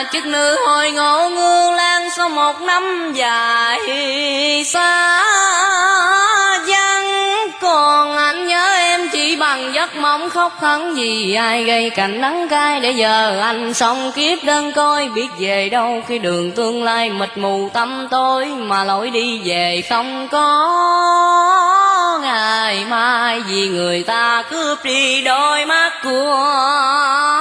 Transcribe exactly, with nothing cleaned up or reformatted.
chức nữ hồi ngộ ngương lan sau một năm dài xa vắng. Còn anh nhớ em chỉ bằng giấc mộng khóc khẩn, vì ai gây cảnh đắng cay để giờ anh sống kiếp đơn côi. Biết về đâu khi đường tương lai mịt mù tăm tối, mà lối đi về không có ngày mai, vì người ta cướp đi đôi mắt của